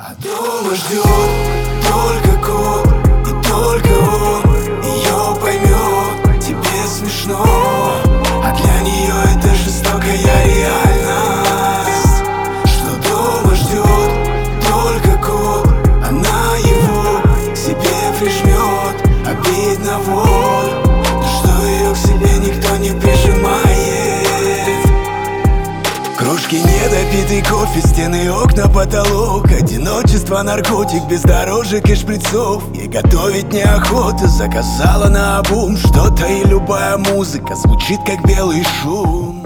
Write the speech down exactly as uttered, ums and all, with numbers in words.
А дома ждет только кот, и только он ее поймет. Тебе смешно, а для нее это жестокая реальность. Что дома ждет только кот, она его к себе прижмет. Обидно вот, что ее к себе никто не прижимает. Кружки, недопитый кофе, стены, окна, потолок. Одиночество, наркотик, бездорожек и шприцов. Ей готовить неохота, заказала наобум что-то, и любая музыка звучит как белый шум.